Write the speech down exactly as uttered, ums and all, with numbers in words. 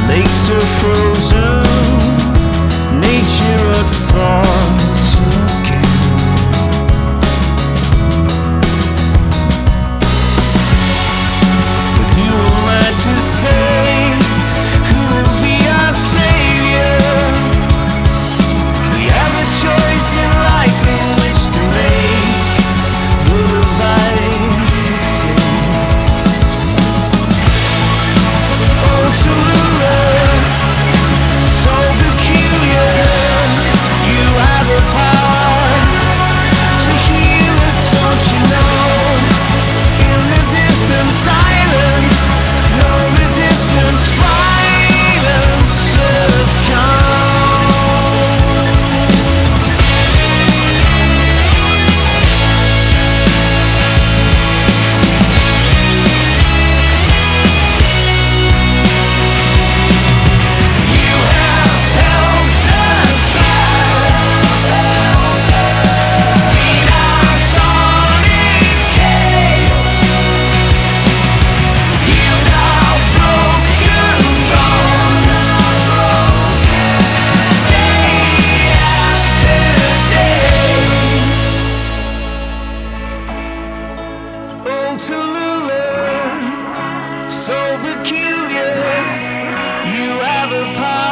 Lakes are frozen, nature of thoughts again. But who am I to say who will be our savior? We have a choice in life in which to make, good advice to take. Oh, Tallulah, so peculiar, you have the power to heal us, don't you know? In the distant silence, no resistance, violence just come. You have helped us feed our tourniquet, healed our broken bones, day after day. Oh, Tallulah, so peculiar, you have the power